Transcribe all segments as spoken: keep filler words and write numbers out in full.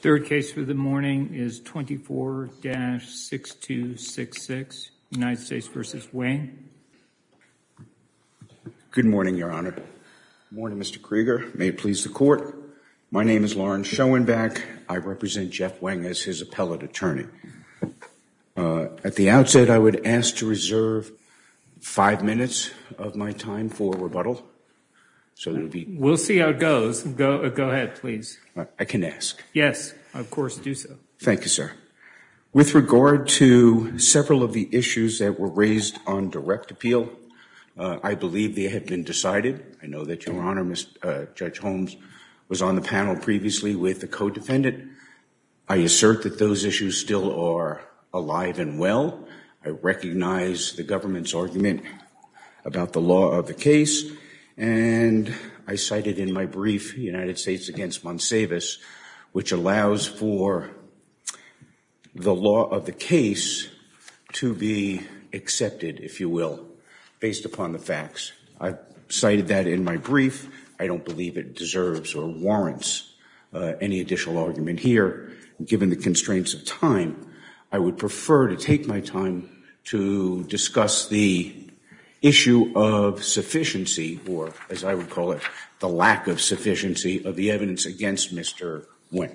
Third case for the morning is twenty-four dash six two six six, United States v. Wang. Good morning, Your Honor. Good morning, Mister Krieger. May it please the Court. My name is Lawrence Schoenbach. I represent Jeff Wang as his appellate attorney. Uh, at the outset, I would ask to reserve five minutes of my time for rebuttal. So it'll be. We'll see how it goes. Go, uh, go ahead, please. Uh, I can ask. Yes, of course, do so. Thank you, sir. With regard to several of the issues that were raised on direct appeal, uh, I believe they have been decided. I know that Your Honor, Mister Uh, Judge Holmes, was on the panel previously with the co-defendant. I assert that those issues still are alive and well. I recognize the government's argument about the law of the case, and I cited in my brief United States against Monsavis, which allows for the law of the case to be accepted, if you will, based upon the facts. I've cited that in my brief. I don't believe it deserves or warrants uh, any additional argument here. Given the constraints of time, I would prefer to take my time to discuss the issue of sufficiency, or as I would call it, the lack of sufficiency of the evidence against Mister Wang.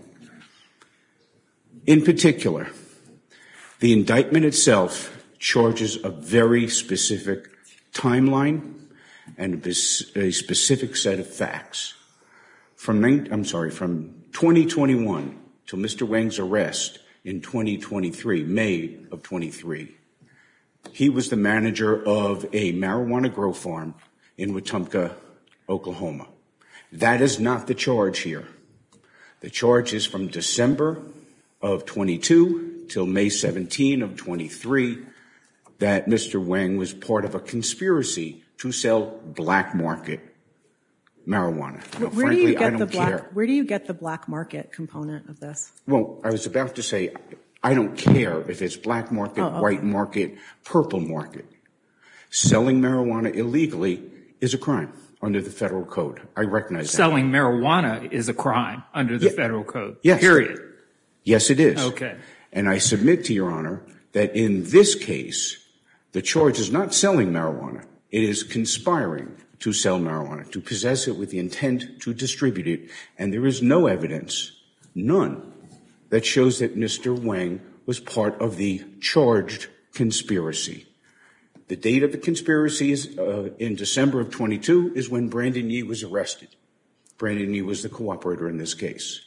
In particular, the indictment itself charges a very specific timeline and a specific set of facts. From I'm sorry, from twenty twenty-one to Mister Wang's arrest in twenty twenty-three, May of twenty-three, he was the manager of a marijuana grow farm in Wetumpka, Oklahoma. That is not the charge here. The charge is from December of twenty-two till May seventeenth of twenty-three that Mister Wang was part of a conspiracy to sell black market marijuana. Now, where frankly, do you get I don't the black, care. Where do you get the black market component of this? Well, I was about to say, I don't care if it's black market, oh, okay. white market, purple market. Selling marijuana illegally is a crime under the federal code. I recognize that. Selling marijuana is a crime under the Yeah. federal code. Yes. Period. Yes, it is. Okay. And I submit to Your Honor that in this case, the charge is not selling marijuana. It is conspiring to sell marijuana, to possess it with the intent to distribute it. And there is no evidence, none, that shows that Mister Wang was part of the charged conspiracy. The date of the conspiracy is uh, in December of twenty-two is when Brandon Yee was arrested. Brandon Yee was the cooperator in this case.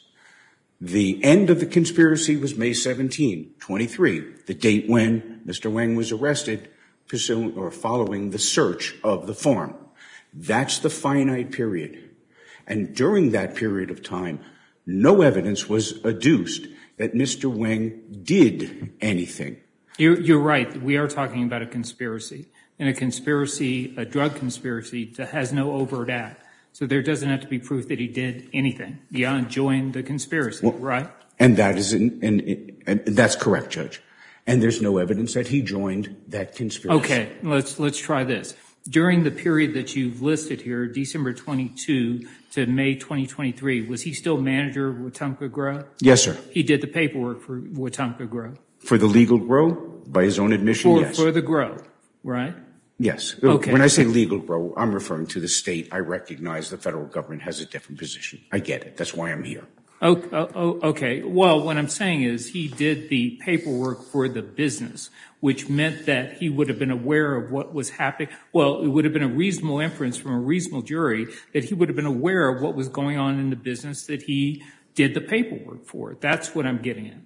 The end of the conspiracy was May seventeenth, twenty-three, the date when Mister Wang was arrested pursuing or following the search of the farm. That's the finite period. And during that period of time, no evidence was adduced that Mister Wang did anything. You're, you're right. We are talking about a conspiracy. And a conspiracy, a drug conspiracy, that has no overt act. So there doesn't have to be proof that he did anything beyond join the conspiracy, well, right? And that is, in, in, in, and that's correct, Judge. And there's no evidence that he joined that conspiracy. Okay, let's let's try this. During the period that you've listed here, December twenty-two to May twenty twenty-three, was he still manager of Wetumpka Grow? Yes, sir. He did the paperwork for Wetumpka Grow. For the legal grow, by his own admission, for, yes. For the grow, right? Yes. Okay. When I say legal grow, I'm referring to the state. I recognize the federal government has a different position. I get it. That's why I'm here. Oh, oh, okay. Well, what I'm saying is he did the paperwork for the business, which meant that he would have been aware of what was happening. Well, it would have been a reasonable inference from a reasonable jury that he would have been aware of what was going on in the business that he did the paperwork for. That's what I'm getting at.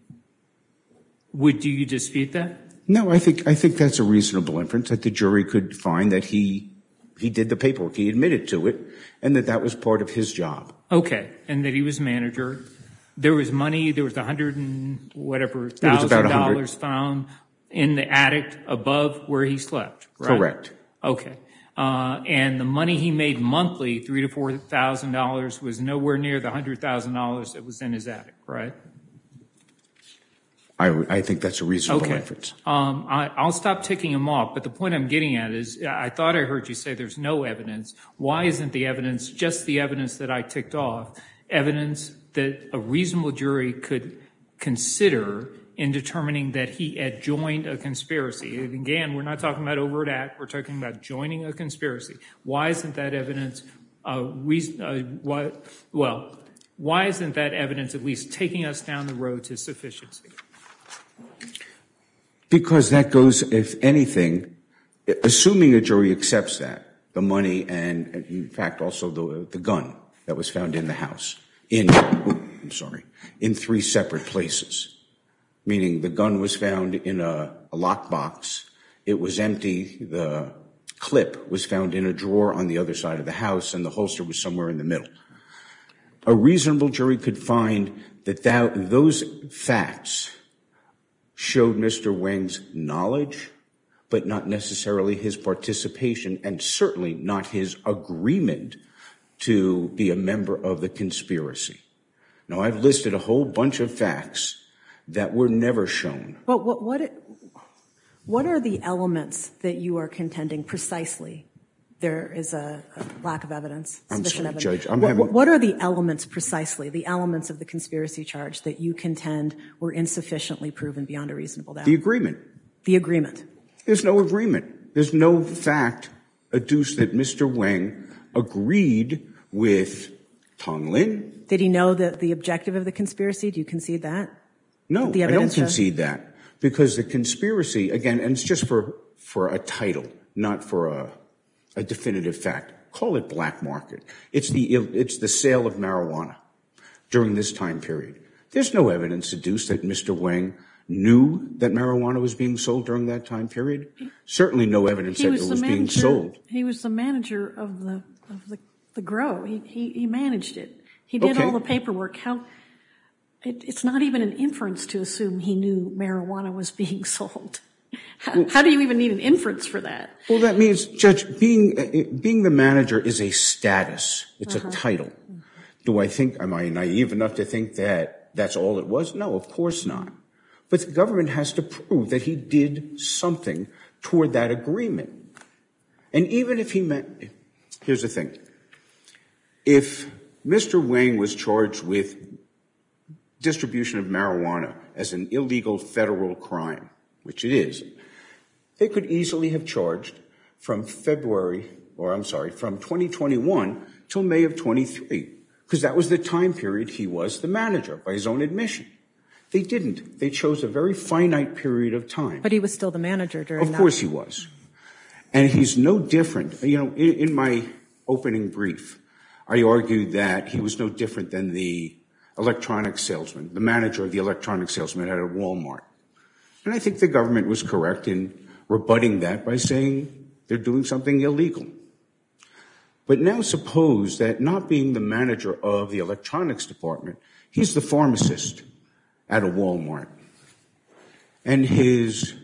Would do you dispute that? No, I think I think that's a reasonable inference that the jury could find that he he did the paperwork, he admitted to it, and that that was part of his job. Okay, and that he was manager. There was money. There was a hundred and whatever It was about thousand a hundred. dollars found in the attic above where he slept. Right? Correct. Okay, uh, and the money he made monthly, three to four thousand dollars, was nowhere near the hundred thousand dollars that was in his attic. Right. I, I think that's a reasonable okay. inference. Um, I, I'll stop ticking them off, but the point I'm getting at is I thought I heard you say there's no evidence. Why isn't the evidence just the evidence that I ticked off? evidence that a reasonable jury could consider in determining that he had joined a conspiracy? And again, we're not talking about overt act. We're talking about joining a conspiracy. Why isn't that evidence uh, reason, uh, what, well, why isn't that evidence at least taking us down the road to sufficiency? Because that goes, if anything, assuming a jury accepts that, the money and, in fact, also the, the gun that was found in the house, in, I'm sorry, in three separate places, meaning the gun was found in a, a lockbox, it was empty, the clip was found in a drawer on the other side of the house, and the holster was somewhere in the middle. A reasonable jury could find that, that those facts showed Mister Wang's knowledge, but not necessarily his participation, and certainly not his agreement to be a member of the conspiracy. Now, I've listed a whole bunch of facts that were never shown. But what, what, what are the elements that you are contending precisely there is a, a lack of evidence? I'm sorry, evidence. Judge. I'm what, having... what are the elements precisely, the elements of the conspiracy charge that you contend were insufficiently proven beyond a reasonable doubt? The agreement. The agreement. There's no agreement. There's no fact adduced that Mister Wang agreed with Tong Lin. Did he know that the objective of the conspiracy? Do you concede that? No, the I don't shows? concede that. Because the conspiracy, again, and it's just for, for a title, not for a, a definitive fact. Call it black market. It's the, it's the sale of marijuana during this time period. There's no evidence adduced that Mister Wang knew that marijuana was being sold during that time period. Certainly no evidence that it was being sold. He was the manager of the of the, the grow. He, he he managed it. He did Okay. all the paperwork. How it, it's not even an inference to assume he knew marijuana was being sold. How, well, how do you even need an inference for that? Well, that means, Judge, being uh, being the manager is a status. It's uh-huh. a title. Uh-huh. Do I think, am I naive enough to think that that's all it was? No, of course not. But the government has to prove that he did something toward that agreement. And even if he meant, here's the thing. If Mister Wang was charged with distribution of marijuana as an illegal federal crime, which it is, they could easily have charged from February, or I'm sorry, from twenty twenty-one till May of twenty-three, because that was the time period he was the manager by his own admission. They didn't. They chose a very finite period of time. But he was still the manager during that. Of course he was. And he's no different. You know, in, in my opening brief, I argued that he was no different than the electronic salesman, the manager of the electronic salesman at a Walmart. And I think the government was correct in rebutting that by saying they're doing something illegal. But now suppose that not being the manager of the electronics department, he's the pharmacist at a Walmart. And his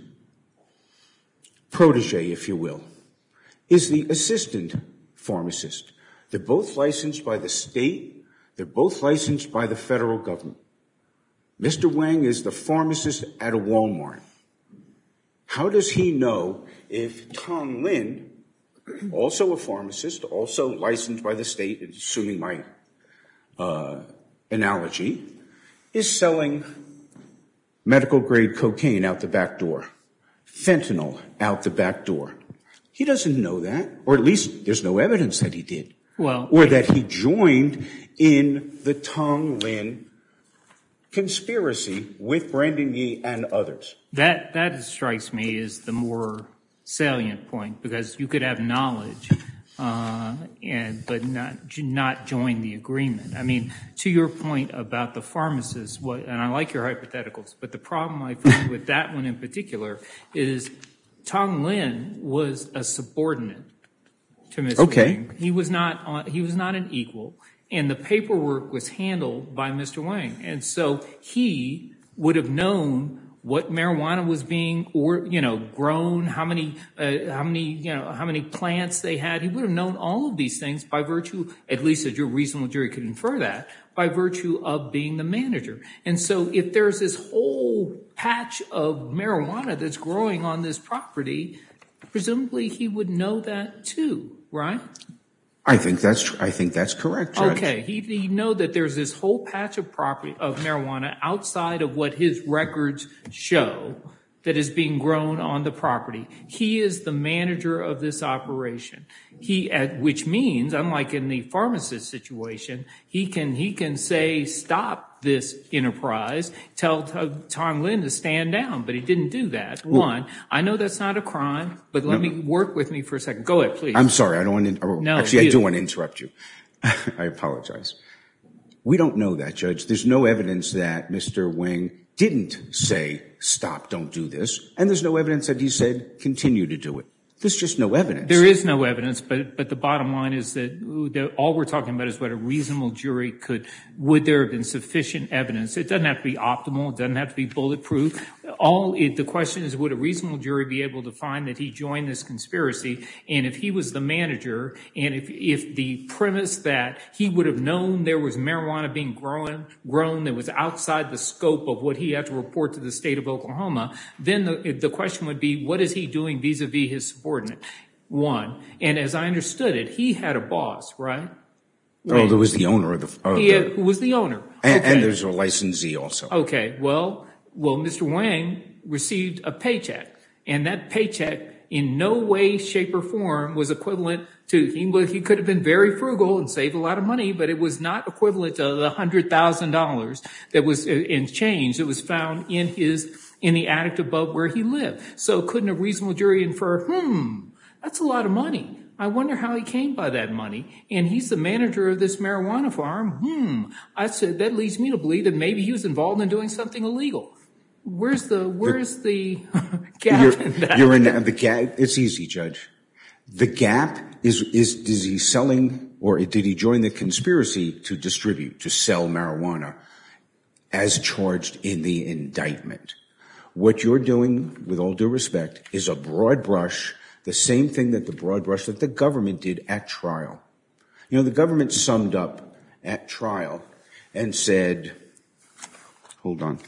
protege, if you will, is the assistant pharmacist. They're both licensed by the state. They're both licensed by the federal government. Mister Wang is the pharmacist at a Walmart. How does he know if Tong Lin, also a pharmacist, also licensed by the state, assuming my uh, analogy, is selling medical-grade cocaine out the back door, fentanyl out the back door? He doesn't know that, or at least there's no evidence that he did, well, or that he joined in the Tong Lin conspiracy with Brandon Yee and others. That, that strikes me as the more salient point, because you could have knowledge Uh, and but not not join the agreement. I mean, to your point about the pharmacist, what, and I like your hypotheticals, but the problem I find with that one in particular is Tong Lin was a subordinate to Mister Okay. Wang. He was not on, he was not an equal, and the paperwork was handled by Mister Wang, and so he would have known what marijuana was being, or you know, grown, how many, uh, how many, you know, how many plants they had. He would have known all of these things by virtue, at least as your reasonable jury could infer that, by virtue of being the manager. And so, if there's this whole patch of marijuana that's growing on this property, presumably he would know that too, right? I think that's I think that's correct, Judge. Okay, he, he know that there's this whole patch of property of marijuana outside of what his records show that is being grown on the property. He is the manager of this operation. He, at, which means, unlike in the pharmacist situation, he can he can say stop this enterprise, tell Tong Lin to stand down, but he didn't do that. Well, One, I know that's not a crime, but let no, me work with me for a second. Go ahead, please. I'm sorry, I don't want to. Oh, no, actually, you, I do want to interrupt you. I apologize. We don't know that, Judge. There's no evidence that Mister Wang didn't say, stop, don't do this. And there's no evidence that he said, continue to do it. There's just no evidence. There is no evidence, but but the bottom line is that, that all we're talking about is what a reasonable jury could, would there have been sufficient evidence? It doesn't have to be optimal. It doesn't have to be bulletproof. All it, the question is, would a reasonable jury be able to find that he joined this conspiracy? And if he was the manager, and if if the premise that he would have known there was marijuana being grown, grown that was outside the scope of what he had to report to the state of Oklahoma, then the, the question would be, what is he doing vis-a-vis his subordinate? One, and as I understood it, he had a boss, right? Oh, there was the owner of the. Of he had, the who was the owner? And, okay. and there's a licensee also. Okay, well, well, Mister Wang received a paycheck, and that paycheck in no way, shape, or form was equivalent to. He, he could have been very frugal and saved a lot of money, but it was not equivalent to the hundred thousand dollars that was in change that was found in his. in the attic above where he lived. So couldn't a reasonable jury infer, hmm, that's a lot of money. I wonder how he came by that money. And he's the manager of this marijuana farm. Hmm, I said that leads me to believe that maybe he was involved in doing something illegal. Where's the where's the, the gap you're, in that? You're in the gap. It's easy, Judge. The gap is is is he selling or did he join the conspiracy to distribute, to sell marijuana as charged in the indictment? What you're doing, with all due respect, is a broad brush, the same thing that the broad brush that the government did at trial. You know, the government summed up at trial and said, hold on.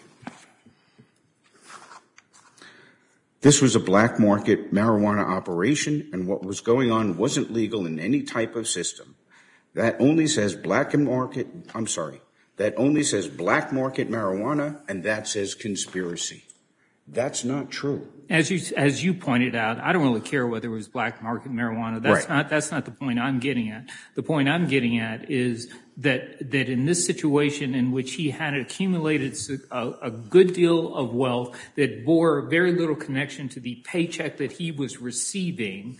This was a black market marijuana operation, and what was going on wasn't legal in any type of system. That only says black market, I'm sorry, that only says black market marijuana, and that says conspiracy. That's not true. As you as you pointed out, I don't really care whether it was black market marijuana. That's right. not that's not the point I'm getting at. The point I'm getting at is that that in this situation in which he had accumulated a, a good deal of wealth that bore very little connection to the paycheck that he was receiving,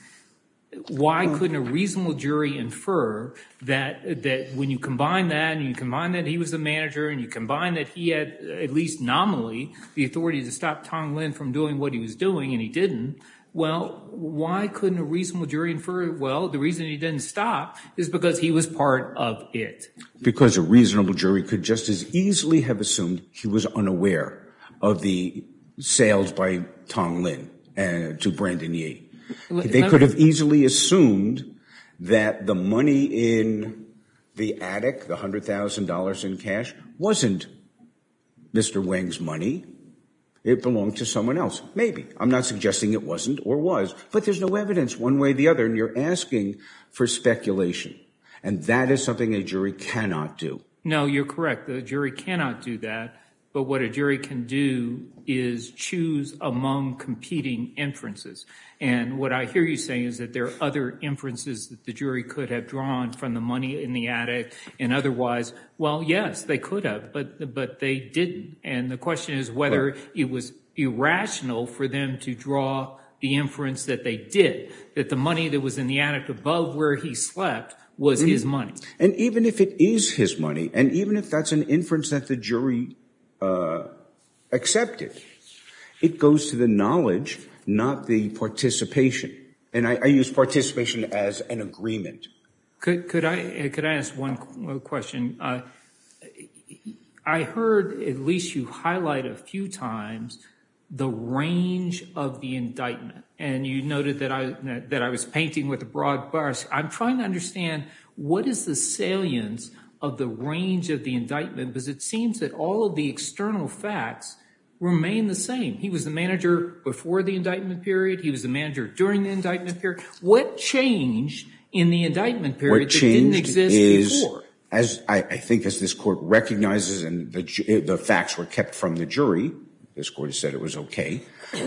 why couldn't a reasonable jury infer that that when you combine that and you combine that he was the manager and you combine that he had at least nominally the authority to stop Tong Lin from doing what he was doing and he didn't, well, why couldn't a reasonable jury infer, well, the reason he didn't stop is because he was part of it? Because a reasonable jury could just as easily have assumed he was unaware of the sales by Tong Lin uh, to Brandon Yee. They could have easily assumed that the money in the attic, the one hundred thousand dollars in cash, wasn't Mister Wang's money. It belonged to someone else. Maybe. I'm not suggesting it wasn't or was, but there's no evidence one way or the other, and you're asking for speculation. And that is something a jury cannot do. No, you're correct. The jury cannot do that. But what a jury can do is choose among competing inferences. And what I hear you saying is that there are other inferences that the jury could have drawn from the money in the attic and otherwise. Well, yes, they could have, but but they didn't. And the question is whether right. it was irrational for them to draw the inference that they did, that the money that was in the attic above where he slept was mm-hmm. his money. And even if it is his money, and even if that's an inference that the jury Uh, accepted, it goes to the knowledge, not the participation. And I, I use participation as an agreement. Could, could I could I ask one question? Uh, I heard at least you highlight a few times the range of the indictment, and you noted that I that I was painting with a broad brush. I'm trying to understand what is the salience of the range of the indictment, because it seems that all of the external facts remain the same. He was the manager before the indictment period. He was the manager during the indictment period. What changed in the indictment period What that didn't changed exist is, before. as I, I think as this court recognizes and the, ju- the facts were kept from the jury, this court has said it was okay,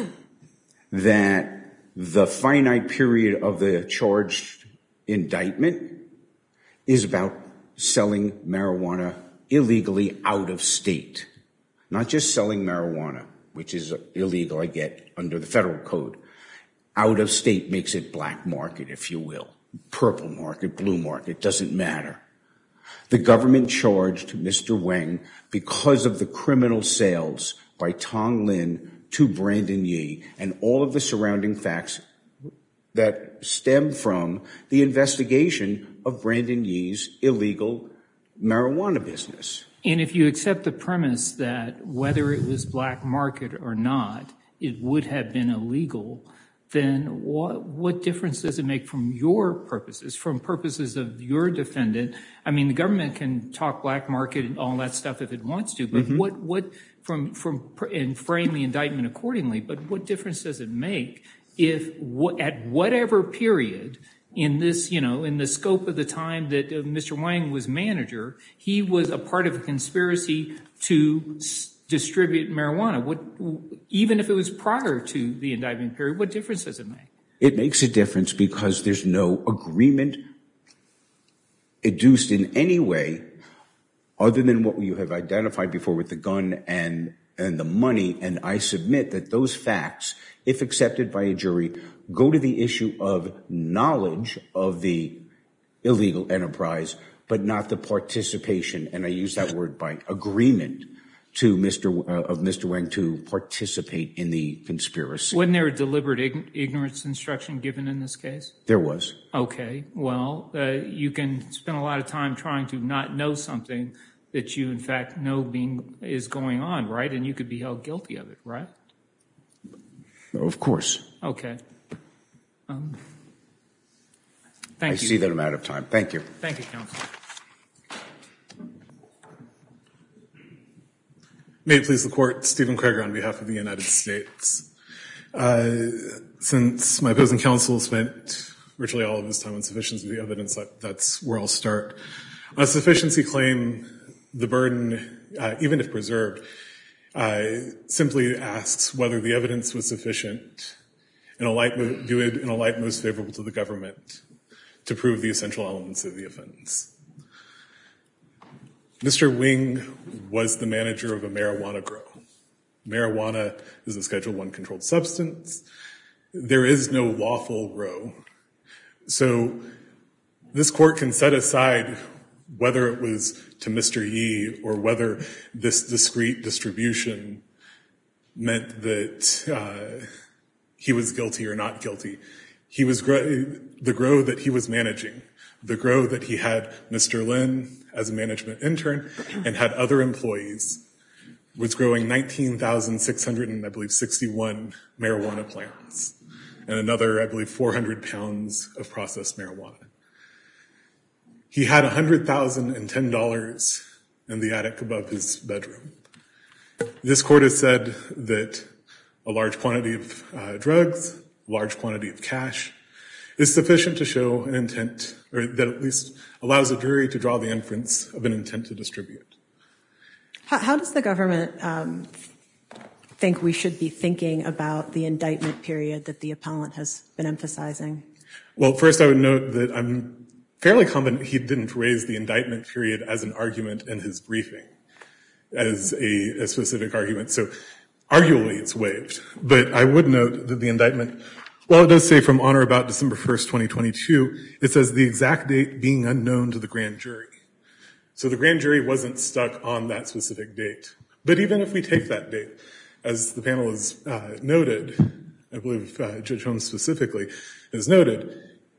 that the finite period of the charged indictment is about selling marijuana illegally out of state. Not just selling marijuana, which is illegal, I get, under the federal code. Out of state makes it black market, if you will. Purple market, blue market, doesn't matter. The government charged Mister Wang because of the criminal sales by Tong Lin to Brandon Yee and all of the surrounding facts that stem from the investigation of Brandon Yee's illegal marijuana business. And if you accept the premise that whether it was black market or not, it would have been illegal, then what, what difference does it make from your purposes, from purposes of your defendant? I mean, the government can talk black market and all that stuff if it wants to, but mm-hmm. what, what from, from, and frame the indictment accordingly, but what difference does it make if at whatever period in this, you know, in the scope of the time that uh, Mister Wang was manager, he was a part of a conspiracy to s- distribute marijuana? What, even if it was prior to the indictment period, what difference does it make? It makes a difference because there's no agreement adduced in any way other than what you have identified before with the gun and, and the money. And I submit that those facts, if accepted by a jury, go to the issue of knowledge of the illegal enterprise, but not the participation, and I use that word by agreement, to Mister Uh, of Mister Wang to participate in the conspiracy. Wasn't there a deliberate ign- ignorance instruction given in this case? There was. Okay. Well, uh, you can spend a lot of time trying to not know something that you, in fact, know being is going on, right? And you could be held guilty of it, right? Of course. Okay. Um, thank I you. see that I'm out of time. Thank you. Thank you, counsel. May it please the court, Stephen Kreger on behalf of the United States. Uh, since my opposing counsel spent virtually all of his time on sufficiency of the evidence, that, that's where I'll start. On a sufficiency claim, the burden, uh, even if preserved, uh, simply asks whether the evidence was sufficient in a light, viewed in a light most favorable to the government to prove the essential elements of the offense. Mister Wing was the manager of a marijuana grow. Marijuana is a Schedule One controlled substance. There is no lawful grow. So this court can set aside whether it was to Mister Yee or whether this discrete distribution meant that uh, he was guilty or not guilty. He was gr- the grow that he was managing, the grow that he had Mister Lin as a management intern and had other employees, was growing nineteen thousand six hundred and I believe sixty-one marijuana plants and another, I believe, four hundred pounds of processed marijuana. He had one hundred thousand ten dollars in the attic above his bedroom. This court has said that a large quantity of uh, drugs, a large quantity of cash is sufficient to show an intent, or that at least allows a jury to draw the inference of an intent to distribute. How, how does the government um, think we should be thinking about the indictment period that the appellant has been emphasizing? Well, first I would note that I'm fairly confident he didn't raise the indictment period as an argument in his briefing, as a, a specific argument. So arguably it's waived. But I would note that the indictment, while it does say from on or about December first, twenty twenty-two, it says the exact date being unknown to the grand jury. So the grand jury wasn't stuck on that specific date. But even if we take that date, as the panel has uh, noted, I believe uh, Judge Holmes specifically has noted,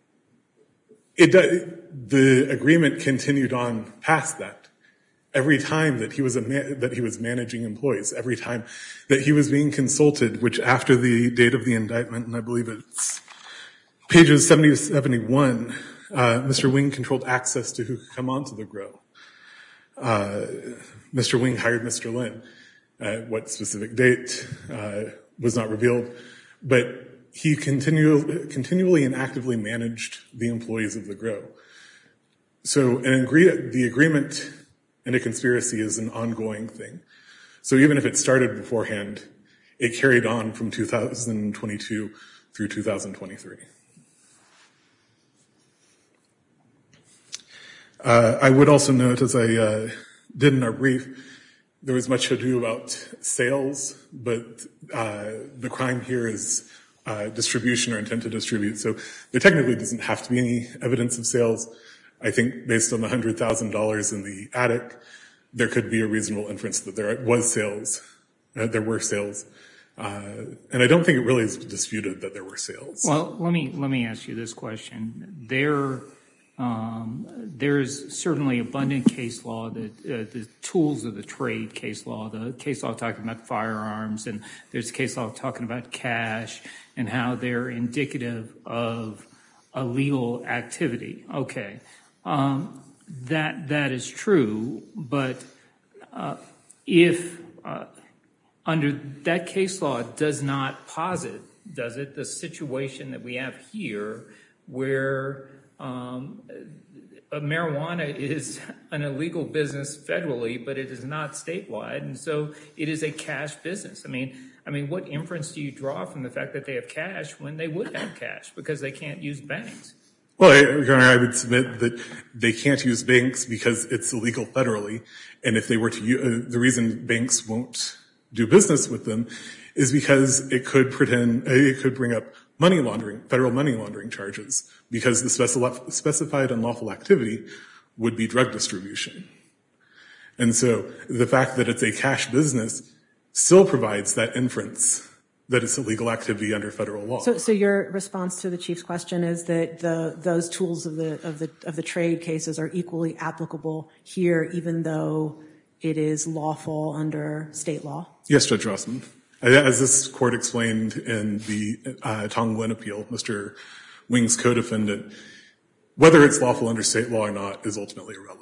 it does, the agreement continued on past that. Every time that he was a man, that he was managing employees, every time that he was being consulted, which after the date of the indictment, and I believe it's pages seventy to seventy-one, uh, Mister Wing controlled access to who could come onto the grow. Uh, Mister Wing hired Mister Lin. Uh, what specific date uh, was not revealed, but he continually, continually and actively managed the employees of the Grow. So an agree, the agreement in a conspiracy is an ongoing thing. So even if it started beforehand, it carried on from two thousand twenty-two through two thousand twenty-three. Uh, I would also note, as I uh, did in our brief, there was much ado about sales, but uh, the crime here is uh, distribution or intent to distribute. So there technically doesn't have to be any evidence of sales. I think based on the one hundred thousand dollars in the attic, there could be a reasonable inference that there was sales, uh, there were sales. Uh, and I don't think it really is disputed that there were sales. Well, let me let me ask you this question. There, um, there's certainly abundant case law, that uh, the tools of the trade case law, the case law talking about firearms, and there's case law talking about cash and how they're indicative of a legal activity. Okay. Um, that that is true, but uh, if uh, under that case law does not posit, does it, the situation that we have here where um, marijuana is an illegal business federally, but it is not statewide, and so it is a cash business. I mean, I mean, what inference do you draw from the fact that they have cash when they would have cash because they can't use banks? Well, Your Honor, I would submit that they can't use banks because it's illegal federally, and if they were to use, uh, the reason banks won't do business with them is because it could pretend, uh, it could bring up money laundering, federal money laundering charges, because the specif- specified unlawful activity would be drug distribution. And so the fact that it's a cash business still provides that inference that it's illegal activity under federal law. So, so your response to the Chief's question is that the those tools of the of the of the trade cases are equally applicable here, even though it is lawful under state law? Yes, Judge Rossman. As this court explained in the uh, Tong Lin appeal, Mister Wing's co-defendant, whether it's lawful under state law or not is ultimately irrelevant.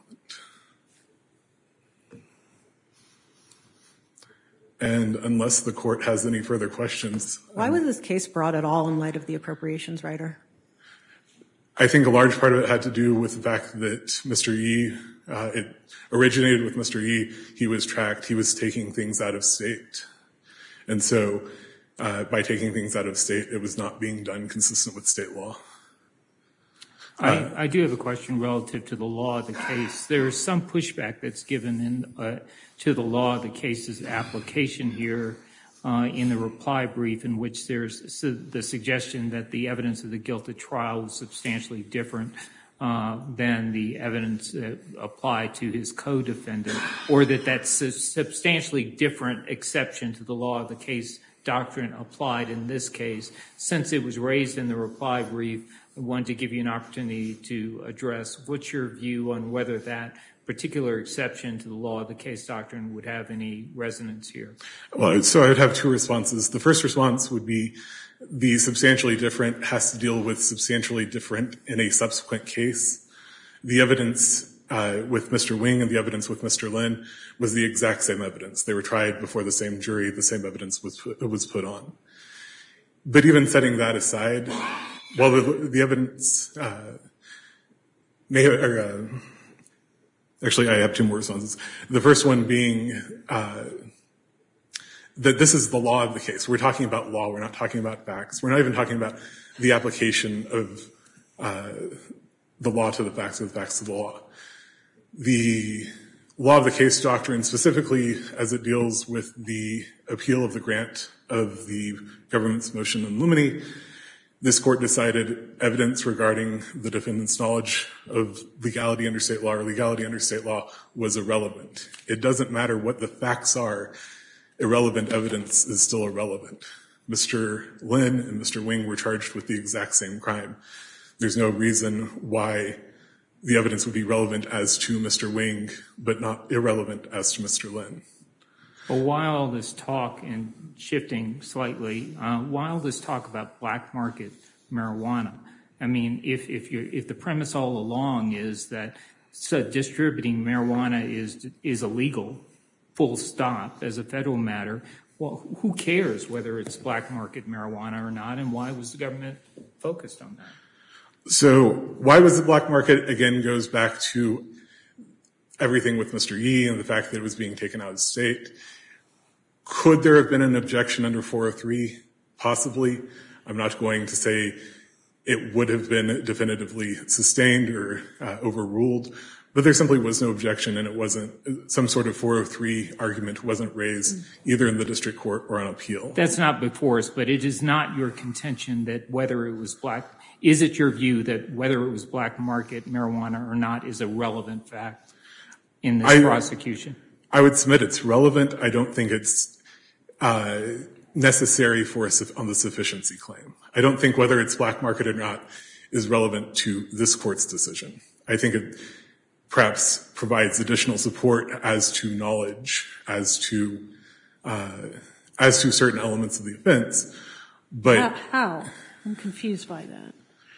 And unless the court has any further questions. Why was this case brought at all in light of the appropriations rider? I think a large part of it had to do with the fact that Mister Yi, uh, it originated with Mister Yi. He was tracked. He was taking things out of state. And so uh, by taking things out of state, it was not being done consistent with state law. I, uh, I do have a question relative to the law of the case. There is some pushback that's given in, uh, to the law of the case's application here uh, in the reply brief, in which there's su- the suggestion that the evidence of the guilt at trial was substantially different uh, than the evidence that applied to his co-defendant, or that that's a substantially different exception to the law of the case doctrine applied in this case. Since it was raised in the reply brief, I wanted to give you an opportunity to address what's your view on whether that particular exception to the law of the case doctrine would have any resonance here. Well, so I would have two responses. The first response would be the substantially different has to deal with substantially different in a subsequent case. The evidence uh, with Mister Wing and the evidence with Mister Lin was the exact same evidence. They were tried before the same jury. The same evidence was put, was put on. But even setting that aside, while the, the evidence uh, may have, or, uh, actually I have two more responses. The first one being uh, that this is the law of the case. We're talking about law. We're not talking about facts. We're not even talking about the application of uh, the law to the facts or the facts to the law. The law of the case doctrine, specifically as it deals with the appeal of the grant of the government's motion in limine, this court decided evidence regarding the defendant's knowledge of legality under state law or legality under state law was irrelevant. It doesn't matter what the facts are. Irrelevant evidence is still irrelevant. Mister Lin and Mister Wing were charged with the exact same crime. There's no reason why the evidence would be relevant as to Mister Wing, but not irrelevant as to Mister Lin. Well, while this talk, and shifting slightly, uh, while this talk about black market marijuana, I mean, if if you if the premise all along is that so distributing marijuana is is illegal, full stop, as a federal matter, Well, who cares whether it's black market marijuana or not, and why was the government focused on that? So why was the black market, again, goes back to everything with Mister Yee and the fact that it was being taken out of state. Could there have been an objection under four oh three? Possibly. I'm not going to say it would have been definitively sustained or uh, overruled, but there simply was no objection, and it wasn't, some sort of four oh three argument wasn't raised either in the district court or on appeal. That's not before us, but it is not your contention that whether it was black, is it your view that whether it was black market marijuana or not is a relevant fact in this I, prosecution? I would submit it's relevant. I don't think it's uh, necessary for a, on the sufficiency claim. I don't think whether it's black market or not is relevant to this court's decision. I think it perhaps provides additional support as to knowledge, as to uh, as to certain elements of the offense. But How? how? I'm confused by that.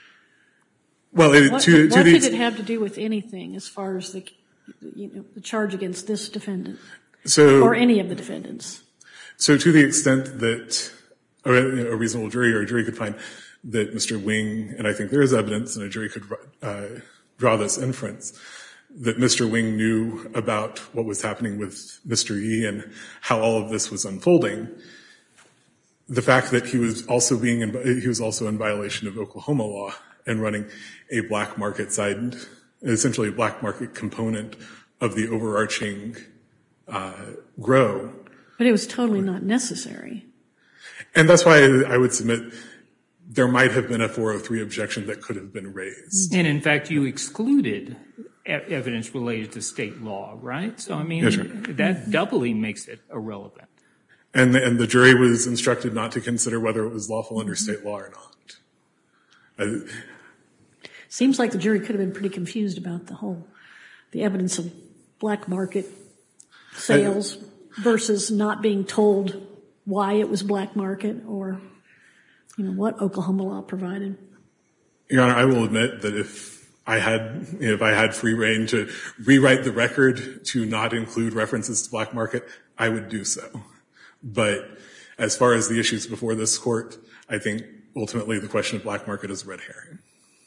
Well, it, What, to, to what the did ex- it have to do with anything as far as the, you know, the charge against this defendant so or any of the defendants? So to the extent that a, a reasonable jury or a jury could find that Mister Wing, and I think there is evidence, and a jury could uh, draw this inference, that Mister Wing knew about what was happening with Mister Yee and how all of this was unfolding, the fact that he was also being in, he was also in violation of Oklahoma law and running a black market side, essentially a black market component of the overarching uh, grow. But it was totally not necessary. And that's why I would submit there might have been a four oh three objection that could have been raised. And in fact, you excluded e- evidence related to state law, right? So, I mean, Yes, sir. that doubly makes it irrelevant. And the, and the jury was instructed not to consider whether it was lawful under state law or not. Uh, Seems like the jury could have been pretty confused about the whole, the evidence of black market sales versus not being told why it was black market or, you know, what Oklahoma law provided. Your Honor, I will admit that if I had, if I had free reign to rewrite the record to not include references to black market, I would do so. But as far as the issues before this court, I think ultimately the question of black market is a red herring.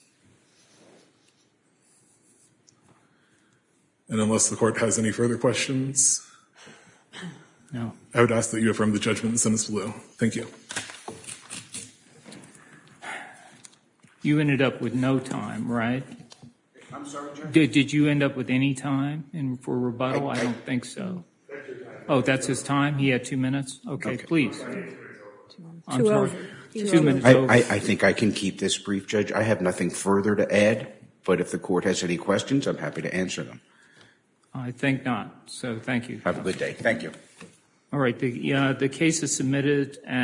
And unless the court has any further questions, No. I would ask that you affirm the judgment in the sentence below. Thank you. You ended up with no time, right? I'm sorry, Judge? Did, did you end up with any time in, for rebuttal? I, I don't think so. Oh, that's his time? He had two minutes? Okay, Okay. please. I'm Two sorry. over. Two Two minutes I, over. I, I think I can keep this brief, Judge. I have nothing further to add, but if the court has any questions, I'm happy to answer them. I think not. So thank you. Have a good day. Thank you. All right. The, uh, the case is submitted.